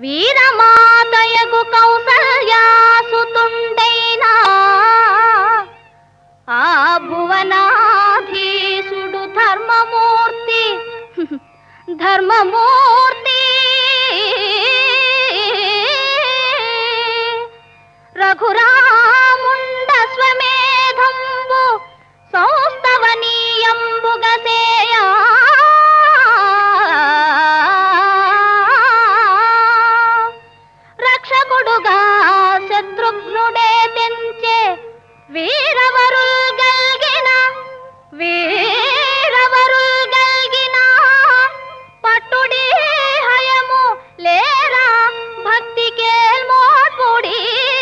వీరమాతయగు కౌసల్యాసుతుండైనా ఆ భువనాధీశుడు ధర్మమూర్తి ధర్మమూర్తి రఘురాముండ స్వమేధంబు సౌస్తవనీయంబుగసేయా రక్షకుడుగా శత్రుఘ్నుడే తెంచే వీరవరుల్ గల్గిన పట్టుడి హయము లేరా భక్తికేల్మోడ్పుడి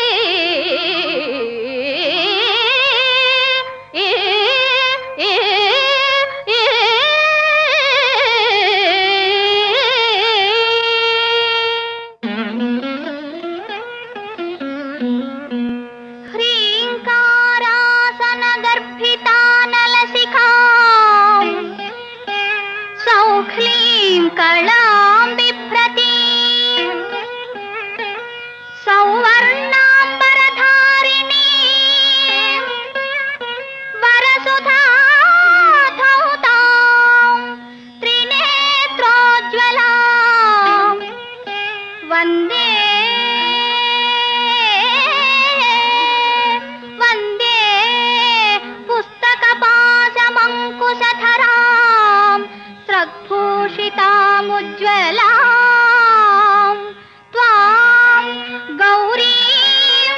కళాం బిభ్రతి సౌవర్ణాంబరధారిణి వరసుధాధౌతాం త్రినేత్రోజ్వలాం వందే వందే పుస్తకపాశమంకుశధరాం స్రగ్భూషితాముజ్వలాం త్వాం గౌరీం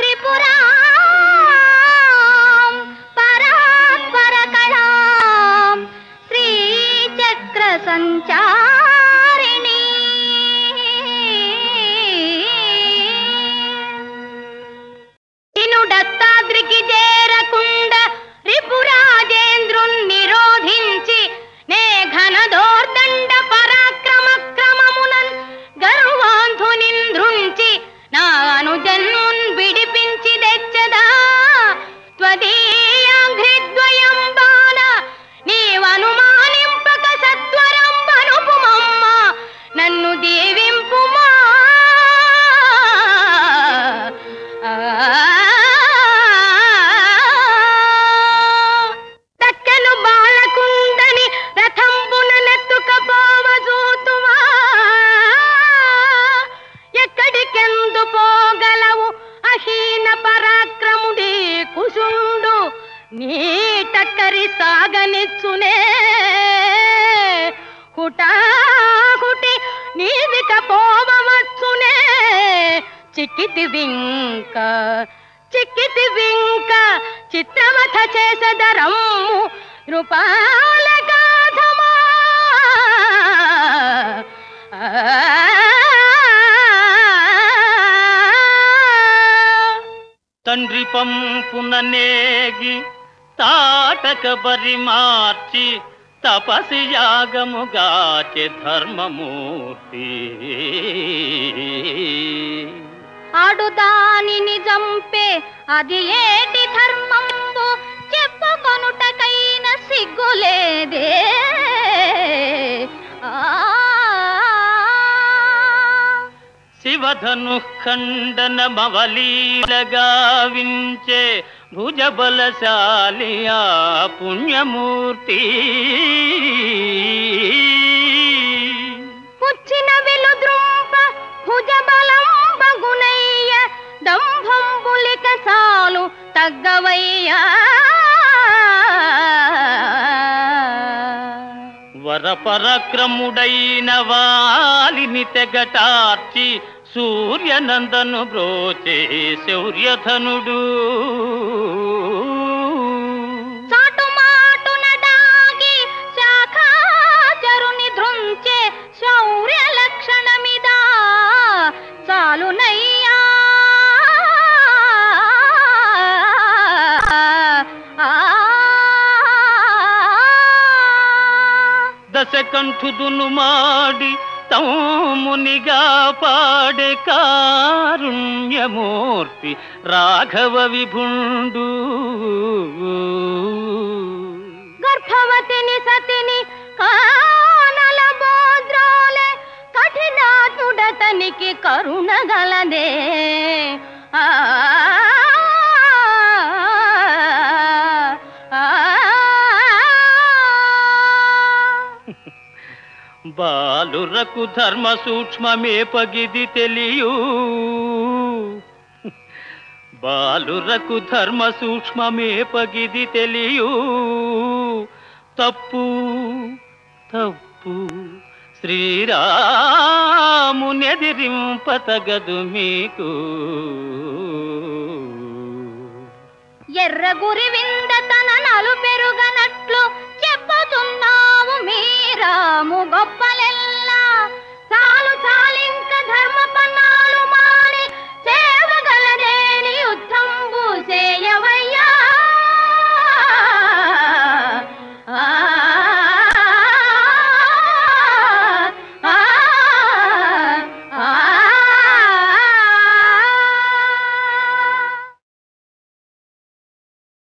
త్రిపురాం పరాత్పరకళాం శ్రీచక్ర సంచారిణి ఇనుడత్తాద్రికి చేరకుండ రిపురాజేంద్రుణ్ణి నిరోధించి నే ఘనదోర్దండ పరాక్రమ క్రమమునన్ గర్వాంధునింద్రుంచి నా అనుజన్మున్ విడిపించి తెచ్చదా త్వదీయాంఘ్రిద్వయం బాణ నీవనుమానింపక సత్వరంబనుపుమమ్మ నన్ను దీవింపుమా దక్కను బాలకుందని రథంబున నెత్తుకపోవజూతువా ఎక్కడికెందు పోగలవు అహీన పరాక్రముడి కుశుండు నీ టక్కరి సాగనిచ్చునే హుటాహుటి నీదిక పోవచ్చునే చిక్కితి వింక చిత్రవథ చేసదరమ్ము నృపాల గాధమా తండ్రి పంపున నేగి తాటక బరి మార్చి తపసి యాగముగాచె ధర్మమూర్తి ఆడుదానిని జంపే అది ఏటి ధర్మంబు చెప్పుకొనుటకైన సిగ్గులేదే శివధను ఖండన మవలీలగావించే భుజబలశాలి ఆ పుణ్యమూర్తి పుచ్చిన వెలుద్రుంప భుజబలం బగునయ్య దంభంబులిక చాలు తగ్గవయ్యా వరపరక్రముడైన వాలిని తెగటార్చి సూర్యనందను బ్రోచే శౌర్యధనుడు చాటుమాటున డాగి శాఖాచరుని ధృంచే శౌర్య లక్షణమిదా చాలునయ్యా దశకంఠుదును మాడి తమ్మునిగా పాడే కారుణ్యమూర్తి రాఘవ విభుండు గర్భవతిని సతిని కానల బోద్రోలే కఠినాతుడతనికి తీరగలదే ఆ బాలురకు ధర్మ సూక్ష్మమే పగిది తెలియు బాలురకు ధర్మ సూక్ష్మమే పగిది తెలియు తప్పు తప్పు శ్రీరామునెదిరింపతగదు మీకు ఎర్ర గురి వింద తన నలు పెరుగనట్లు చెప్పుతున్నావు మీ